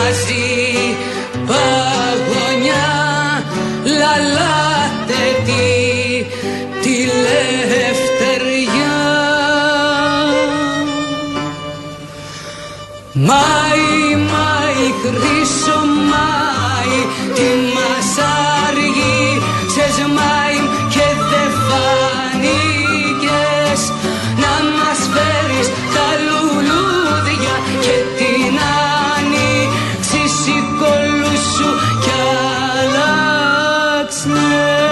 μαζί παγωνιά λαλάτε τη λευτεριά. Μάη, μάη, χρυσό μάη, τι μας άργησες μάη και δεν φάνηκες να μας φέρεις τα λουλούδια και την άνοιξη σηκόλου σου κι άλλαξε.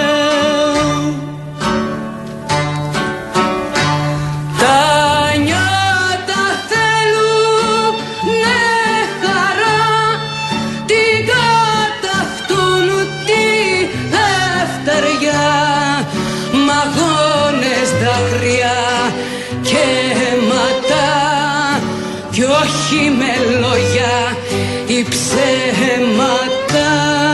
Και αίματα κι όχι με λόγια ή ψέματα.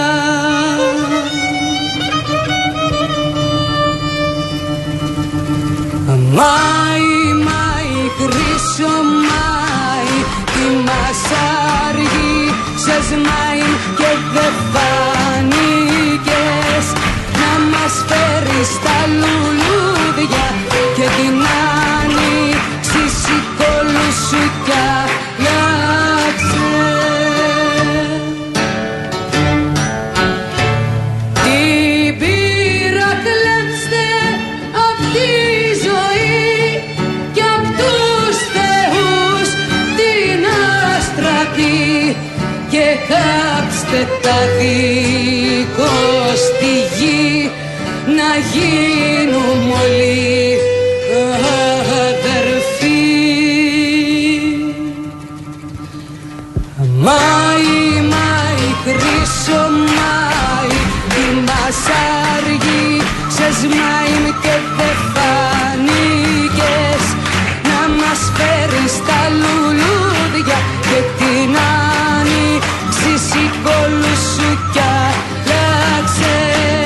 Μάη, μάη, χρυσό μάη, τι μας άργησες μάη και δεν φάνηκες να μας φέρεις τα λουλούδια και την άνοιξη σηκόλου σου κι άλλαξε. Την πείρα κλέψτε απ' τη ζωή κι απ' τους θεούς την αστραπή και κάψτε τα δίκο στη γη να γίνουμε όλοι αδερφοί. Μάη, μάη, χρυσό μάη, τι μας άργησες μάη και δεν φάνηκες να μας φέρεις τα λουλούδια και την άνοιξη σηκόλου σου κι άλλαξε.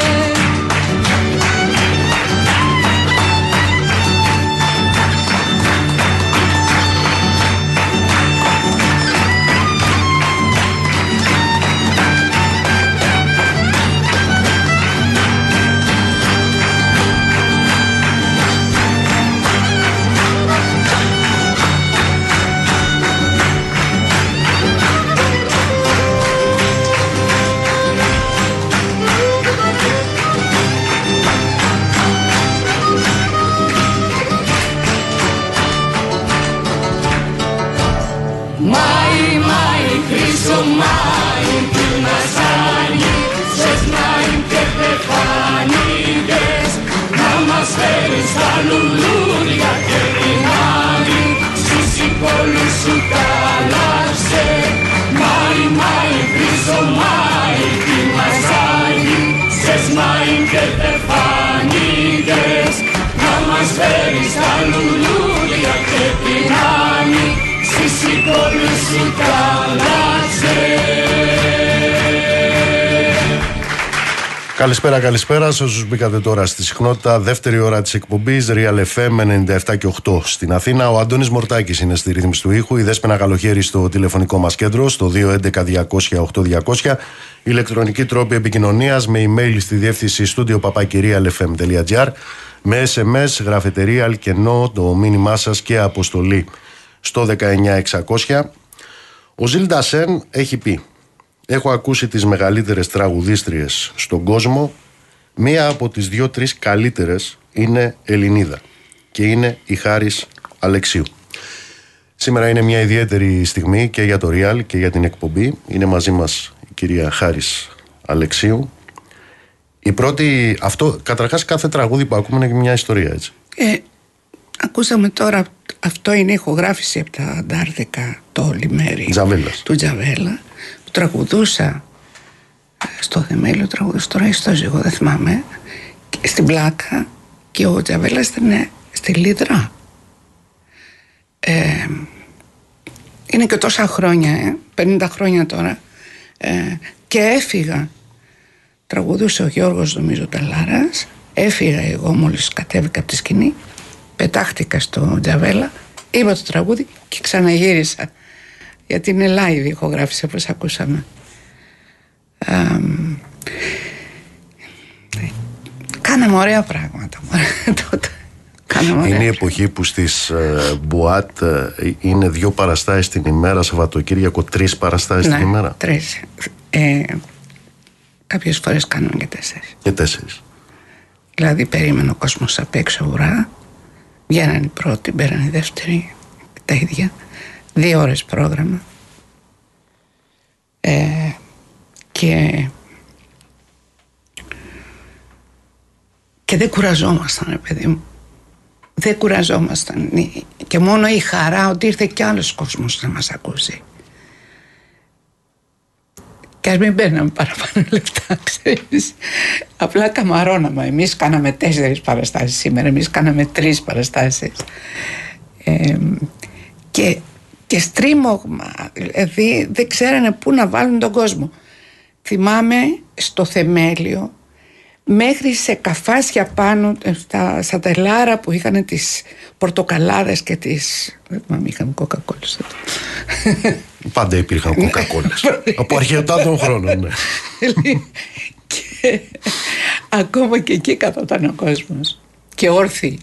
Καλησπέρα, καλησπέρα σε όσους μπήκατε τώρα στη συχνότητα. Δεύτερη ώρα της εκπομπής Real FM 97 και 8 στην Αθήνα. Ο Αντώνης Μορτάκης είναι στη ρύθμιση του ήχου. Η Δέσποινα Καλοχέρη στο τηλεφωνικό μας κέντρο στο 211-200-8200. Ηλεκτρονική τρόπη επικοινωνίας με email στη διεύθυνση studio@realfm.gr. Με SMS, γραφετερία, αλκενό, το μήνυμά σας και αποστολή στο 19600. Ο Ζιλ Ντασέν έχει πει: έχω ακούσει τις μεγαλύτερες τραγουδίστριες στον κόσμο. Μία από τις 2-3 καλύτερες είναι Ελληνίδα και είναι η Χάρις Αλεξίου. Σήμερα είναι μια ιδιαίτερη στιγμή και για το Real και για την εκπομπή. Είναι μαζί μας η κυρία Χάρις Αλεξίου. Η πρώτη, αυτό καταρχάς κάθε τραγούδι που ακούμε είναι μια ιστορία, έτσι. Ακούσαμε τώρα, αυτό είναι ηχογράφηση από τα Αντάρτικα, το Ολημέρι του Τζαβέλα, που τραγουδούσα στο Θεμέλιο, τραγουδούσα τώρα ή στο Ζυγό, δεν θυμάμαι, στην Πλάκα, και ο Τζαβέλας ήταν στη Λίδρα. Είναι και τόσα χρόνια, 50 χρόνια τώρα, και έφυγα. Τραγουδούσε ο Γιώργος, νομίζω, Ταλάρας. Έφυγα εγώ μόλις κατέβηκα από τη σκηνή, πετάχτηκα στο Τζαβέλα, είπα το τραγούδι και ξαναγύρισα γιατί είναι live η ηχογράφηση όπως ακούσαμε. Κάναμε ωραία πράγματα τότε. Είναι η εποχή που στις μπουάτ είναι 2 παραστάσεις την ημέρα, Σαββατοκύριακο 3 παραστάσεις την ημέρα. 3. Κάποιες φορές κάνουμε και 4. Και 4. Δηλαδή περίμενε ο κόσμος απ' έξω ουρά, βγαίνανε οι πρώτοι, μπαίνανε οι δεύτεροι, τα ίδια. 2 ώρες πρόγραμμα. Και δεν κουραζόμασταν, παιδί μου. Δεν κουραζόμασταν. Και μόνο η χαρά ότι ήρθε κι άλλος κόσμος να μας ακούσει. Και ας μην παίρναμε παραπάνω λεφτά, ξέρεις. Απλά καμαρώναμε. Εμείς κάναμε 4 παραστάσεις σήμερα, εμείς κάναμε 3 παραστάσεις. Και στρίμωγμα, δηλαδή δεν ξέρανε πού να βάλουν τον κόσμο. Θυμάμαι στο θεμέλιο, μέχρι σε καφάσια πάνω, στα τελάρα που είχαν τις πορτοκαλάδες και τις... Δεν θυμάμαι, είχαν κοκακόλες. Πάντα υπήρχαν κοκακόλες. Από αρχαιοτά των χρόνων, ναι. Και ακόμα και εκεί καθόταν ο κόσμος. Και όρθιοι.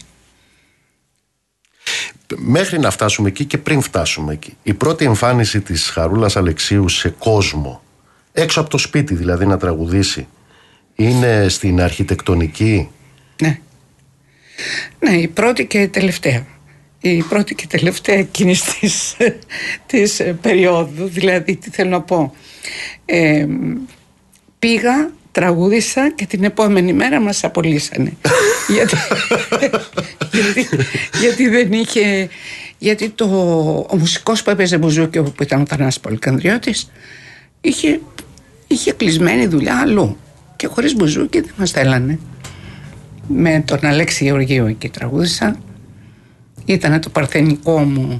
Μέχρι να φτάσουμε εκεί και πριν φτάσουμε εκεί, η πρώτη εμφάνιση της Χαρούλας Αλεξίου σε κόσμο, έξω από το σπίτι δηλαδή να τραγουδήσει, είναι στην αρχιτεκτονική. Ναι. Ναι, η πρώτη και η τελευταία. Η πρώτη και τελευταία εκείνης της περίοδου. Δηλαδή, τι θέλω να πω. Πήγα, τραγούδισα και την επόμενη μέρα μας απολύσανε. γιατί δεν είχε... Γιατί ο μουσικός που έπαιζε μπουζούκι, που ήταν ο Θανάσης Πολυκανδριώτης, είχε κλεισμένη δουλειά αλλού. Και χωρίς μπουζούκι δεν μας θέλανε. Με τον Αλέξη Γεωργίου εκεί τραγούδισα. Ήταν το παρθενικό μου,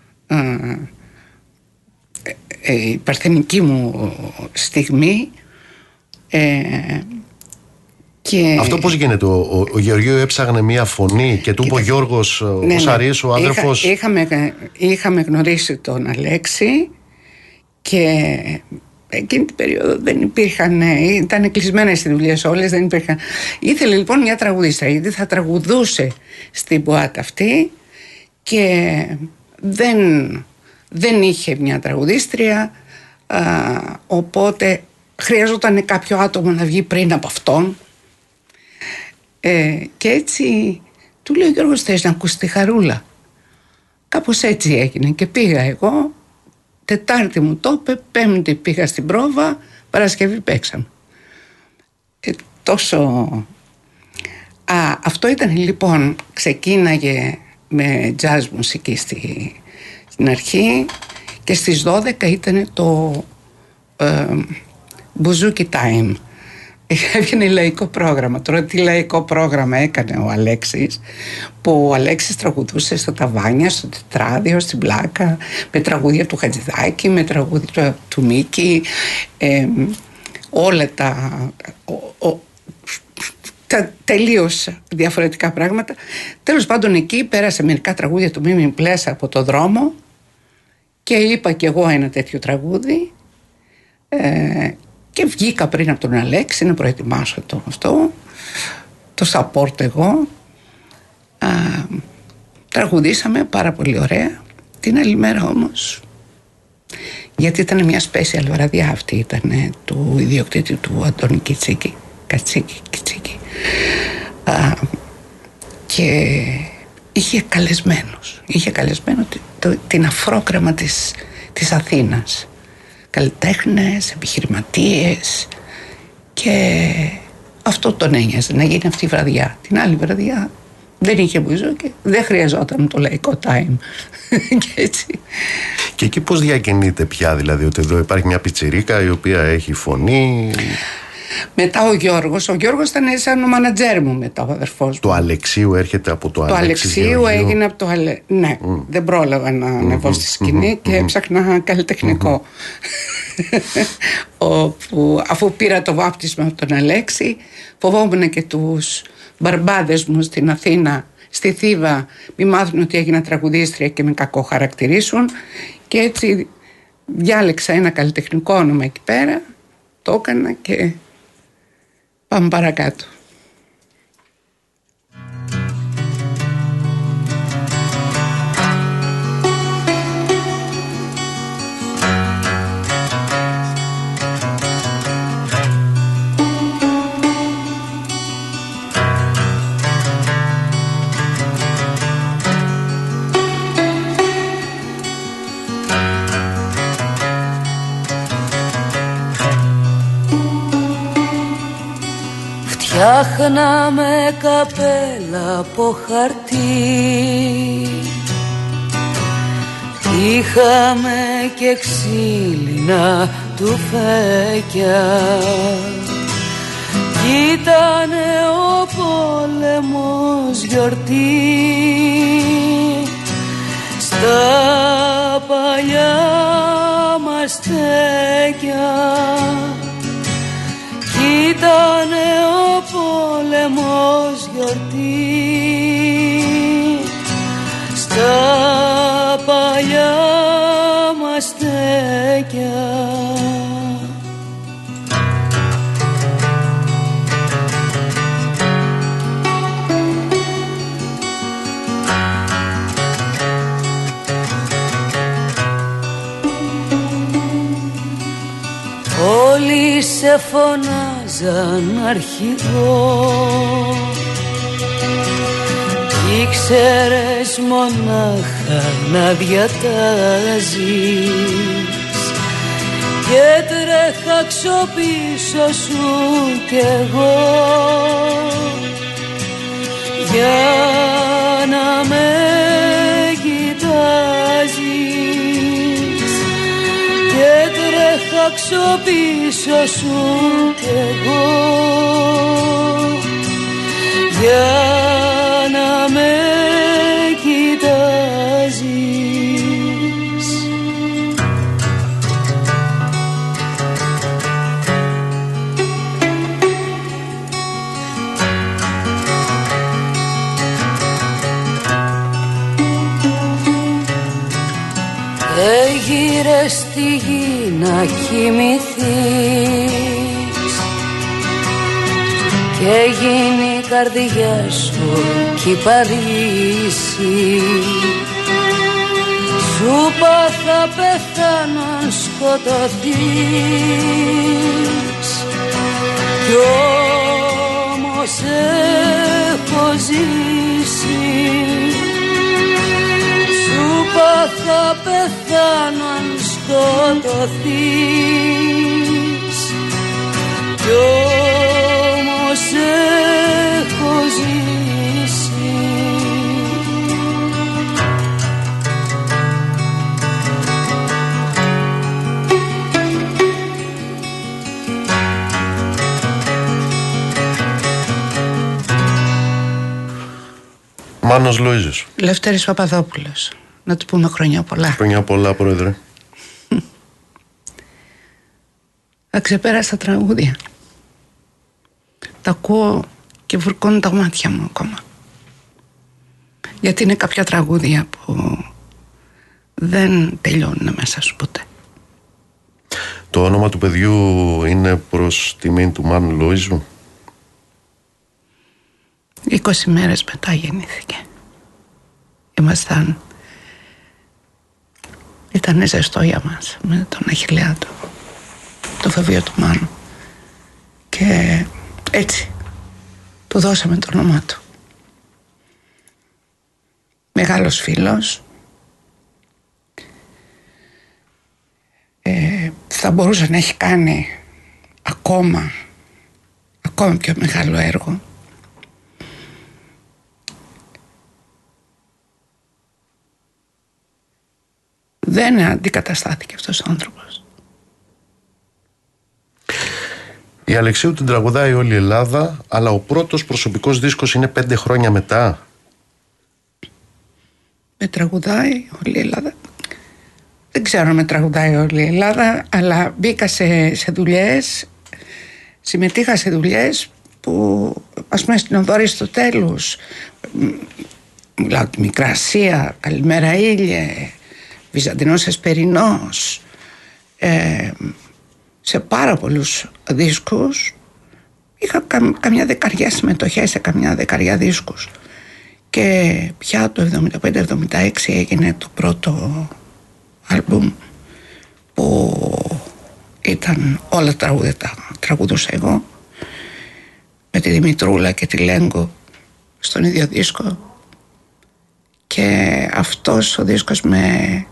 η παρθενική μου στιγμή. Και... Αυτό πώς γίνεται? Ο Γεωργίου έψαγνε μία φωνή και του είπε ο Γιώργος, ο Σαρής, ο άδερφος. Είχαμε γνωρίσει τον Αλέξη και εκείνη την περίοδο δεν υπήρχαν, ήταν κλεισμένες οι δουλειές όλες, δεν υπήρχαν. Ήθελε λοιπόν μια τραγουδίστρα, γιατί θα τραγουδούσε στην μποάτα αυτή και δεν είχε μια τραγουδίστρια, οπότε χρειαζόταν κάποιο άτομο να βγει πριν από αυτόν. Και έτσι του λέει ο Γιώργος, θες να ακούσει τη Χαρούλα? Κάπως έτσι έγινε και πήγα εγώ. Τετάρτη μου το είπε, Πέμπτη πήγα στην πρόβα, Παρασκευή παίξαμε. Αυτό ήταν λοιπόν, ξεκίναγε με jazz μουσική στην αρχή και στις 12 ήταν το Μπουζούκι Time. Έβγαινε λαϊκό πρόγραμμα. Τώρα τι λαϊκό πρόγραμμα έκανε ο Αλέξης, που ο Αλέξης τραγουδούσε στα ταβάνια, στο τετράδιο, στην πλάκα, με τραγούδια του Χατζηδάκη, με τραγούδια του Μίκη, όλα τα τελείως διαφορετικά πράγματα. Τέλος πάντων εκεί πέρασε μερικά τραγούδια του Μίμη Πλέσα από το δρόμο και είπα κι εγώ ένα τέτοιο τραγούδι. Και βγήκα πριν από τον Αλέξη να προετοιμάσω το support εγώ. Τραγουδήσαμε πάρα πολύ ωραία. Την άλλη μέρα όμως, γιατί ήταν μια special βραδιά αυτή, ήταν του ιδιοκτήτη του Αντώνη Κιτσίκη, και είχε καλεσμένο την αφρόκρεμα της Αθήνας, καλλιτέχνες, επιχειρηματίες, και αυτό τον ένοιαζε να γίνει αυτή η βραδιά. Την άλλη βραδιά δεν είχε μπουζούκι, δεν χρειαζόταν το λαϊκό time. Και έτσι. Και εκεί πώς διακινείται πια, δηλαδή, ότι εδώ υπάρχει μια πιτσιρίκα η οποία έχει φωνή? Μετά ο Γιώργος ήταν σαν ο μανατζέρ μου μετά, ο αδερφός μου. Το Αλεξίου έρχεται από το Αλεξίου έγινε από το Ναι, δεν πρόλαβα να ανεβώ στη σκηνή και έψαχνα καλλιτεχνικό. Όπου, αφού πήρα το βάπτισμα από τον Αλέξη, φοβόμουν και τους μπαρμπάδες μου στην Αθήνα, στη Θήβα, μη μάθουν ότι έγινα τραγουδίστρια και με κακό χαρακτηρίσουν, και έτσι διάλεξα ένα καλλιτεχνικό όνομα εκεί πέρα, το έκανα και πάμε παρακάτω. Φτιάχναμε καπέλα από χαρτί, είχαμε και ξύλινα τουφέκια, κι ήτανε ο πόλεμος γιορτή στα παλιά μας στέκια. Ήτανε ο πόλεμος γιορτή στα παλιά μας στέκια. Όλοι σε φωνάζαν αρχηγό, κι ήξερες μονάχα να διατάζεις, και τρέχα ξοπίσω σου κι εγώ για να με κοιτάζεις, και τρέχα ξοπίσω σου κι εγώ για να με κοιτάζεις. Έγειρε στη γη να κοιμηθείς και γίνει η καρδιά σου κυπαρίσει. Σου είπα θα πεθάνω αν σκοτωθείς, κι όμως έχω ζήσει. Σου είπα θα πεθάνω αν σκοτωθείς, κι όμως έχω ζήσει. Μάνος Λοΐζος. Λευτέρης Παπαδόπουλος. Να του πούμε χρόνια πολλά. Χρόνια πολλά, Πρόεδρε. Αξεπέρασα τραγούδια. Τα ακούω και βουρκώνουν τα μάτια μου ακόμα. Γιατί είναι κάποια τραγούδια που δεν τελειώνουν μέσα σου ποτέ. Το όνομα του παιδιού είναι προς τιμήν του Μάνου Λοΐζου. 20 μέρες μετά γεννήθηκε. Ήταν ζεστό για μας με τον Αχιλλέα του, το φεβείο του Μάνου, και έτσι του δώσαμε το όνομά του. Μεγάλος φίλος, θα μπορούσε να έχει κάνει ακόμα πιο μεγάλο έργο. Δεν αντικαταστάθηκε αυτός ο άνθρωπος. Η Αλεξίου την τραγουδάει όλη η Ελλάδα, αλλά ο πρώτος προσωπικός δίσκος είναι 5 χρόνια μετά. Με τραγουδάει όλη η Ελλάδα. Δεν ξέρω αν με τραγουδάει όλη η Ελλάδα, αλλά μπήκα σε δουλειές, συμμετείχα σε δουλειές που, ας πούμε, στην Οδό Αριστοτέλους, μιλάω τη Μικρά Ασία, Καλημέρα Ήλιε, Βυζαντινός Εσπερινός, σε πάρα πολλούς δίσκους. Είχα καμιά δεκαριά συμμετοχές σε καμιά δεκαριά δίσκους. Και πια το 75-76 έγινε το πρώτο άλμπουμ που ήταν όλα τα τραγούδια, τα τραγουδούσα εγώ με τη Δημητρούλα και τη Λέγκο στον ίδιο δίσκο, και αυτός ο δίσκος με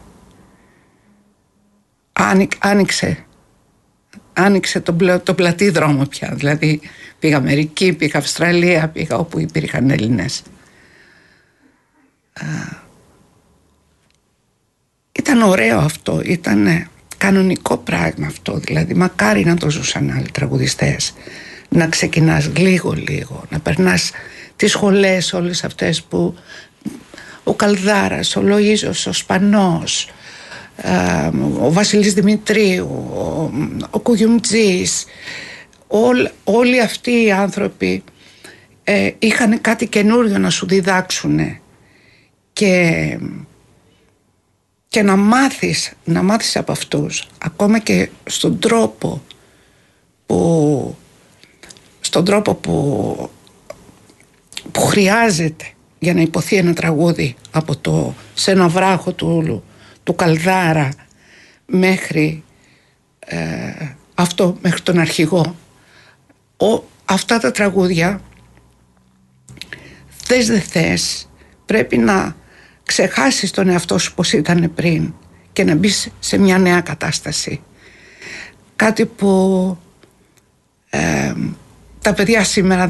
άνοιξε τον πλατή δρόμο πια. Δηλαδή πήγα Αμερική, πήγα Αυστραλία, πήγα όπου υπήρχαν Έλληνες. Ήταν ωραίο αυτό, ήταν κανονικό πράγμα αυτό. Δηλαδή μακάρι να το ζούσαν άλλοι τραγουδιστές, να ξεκινάς λίγο να περνάς τις σχολές όλες αυτές που ο Καλδάρας, ο Λοΐζος, ο Σπανός, ο Βασίλης Δημητρίου, ο Κουγιουμτζής, όλοι αυτοί οι άνθρωποι είχαν κάτι καινούριο να σου διδάξουν και να μάθεις από αυτούς, ακόμα και στον τρόπο που χρειάζεται για να υποθεί ένα τραγούδι, από σε ένα βράχο του Καλδάρα μέχρι μέχρι τον αρχηγό. Αυτά τα τραγούδια, θες δεν θες, πρέπει να ξεχάσεις τον εαυτό σου πως ήταν πριν και να μπεις σε μια νέα κατάσταση. Κάτι που τα παιδιά σήμερα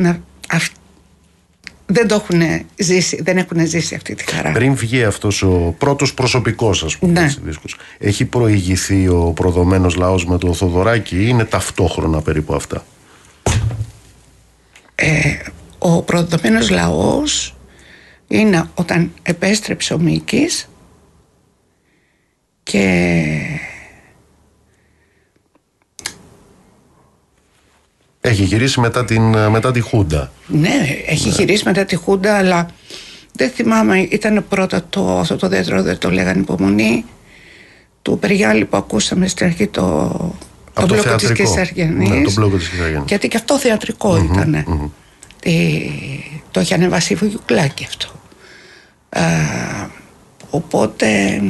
δεν έχουν ζήσει αυτή τη χαρά. Πριν βγει αυτός ο πρώτος προσωπικός, ας πούμε, ναι, δίσκος, έχει προηγηθεί ο προδομένος λαός με το Θοδωράκι ή είναι ταυτόχρονα περίπου αυτά? Ο προδομένος λαός είναι όταν επέστρεψε ο Μίκης και έχει γυρίσει μετά τη Χούντα. Ναι, έχει γυρίσει μετά τη Χούντα, αλλά δεν θυμάμαι, ήταν πρώτα αυτό το δεύτερο, δεν το λέγανε Υπομονή, του Περιγιάλη που ακούσαμε στην αρχή, το μπλόκο της Κεσαριανής. Ναι, το μπλόκο της Κεσαριανής. Γιατί και αυτό θεατρικό ήταν. Το είχε ανεβάσει η Βουγιουκλάκη αυτό. Οπότε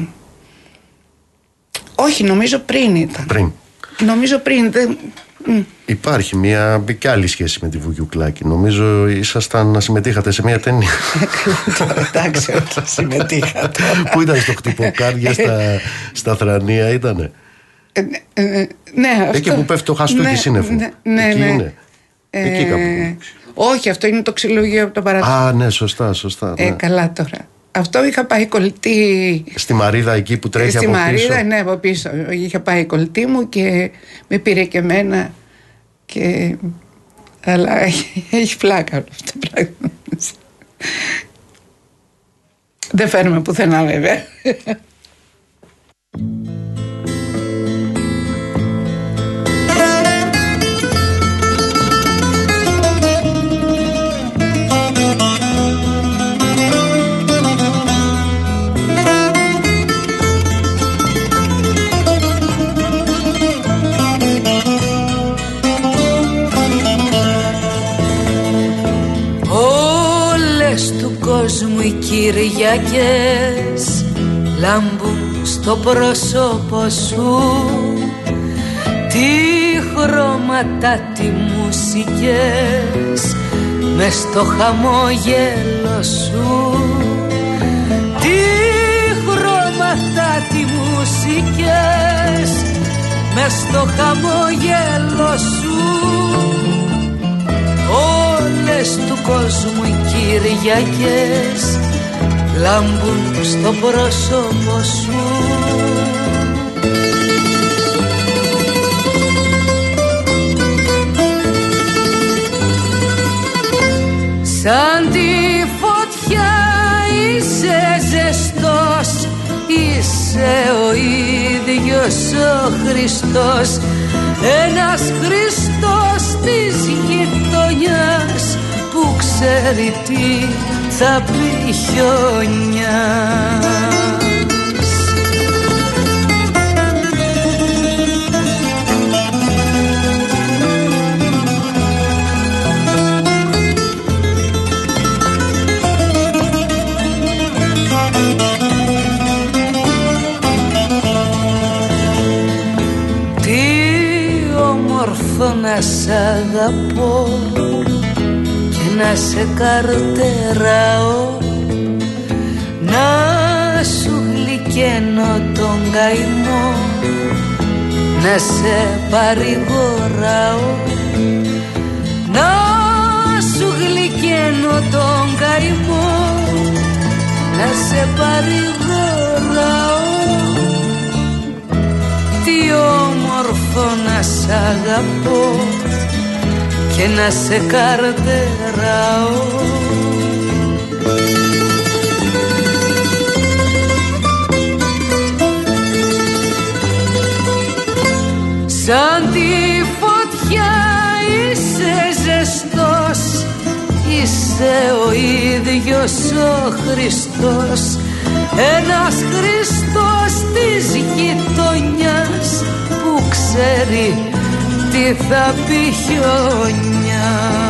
όχι, νομίζω πριν ήταν. Νομίζω πριν. Υπάρχει μια κι άλλη σχέση με τη Βουγιουκλάκη. Νομίζω συμμετείχατε σε μια ταινία. Εντάξει, όχι, συμμετείχα. Πού ήταν, στο Χτυποκάρδια, στα Θρανία ήτανε? Ναι, εκεί που πέφτει το χαστούκι σύννεφο. Ναι, εκεί είναι. Εκεί κάπου. Όχι, αυτό είναι το ξυλουργείο από το Παραδείγμα. Α, ναι, σωστά. Ναι. Καλά τώρα. Αυτό είχα πάει κολλητή. Στη Μαρίδα, εκεί που τρέχει από πίσω. Στη Μαρίδα, ναι, από πίσω. Είχα πάει κολλητή μου και με πήρε και εμένα. Αλλά έχει πλάκα όλο αυτό το πράγμα. Δεν φέρνουμε πουθενά, βέβαια. Κόσμου οι Κυριακές λάμπουν στο πρόσωπο σου, τι χρώματα, τι μουσικές μες στο χαμόγελο σου, τι χρώματα, τι μουσικές μες στο χαμόγελο σου. Όλες του κόσμου οι Κυριακές λάμπουν στο πρόσωπο σου. Σαν τη φωτιά είσαι ζεστός, είσαι ο ίδιος ο Χριστός, ένας Χριστός της γειτονιάς που ξέρει τι θα πει χιονιάς. όμορφο να σ' αγαπώ και να σε καρτεράω, να σου γλυκαίνω τον καημό, να σε παρηγοράω, να σου γλυκαίνω τον καημό, να σε παρηγοράω. Τι όμορφο να σ' αγαπώ και να σε καρτεράω. Σαν τη φωτιά είσαι ζεστός, είσαι ο ίδιος ο Χριστός, ένας Χριστός της γειτονιάς που ξέρει τι θα πει χιονιά.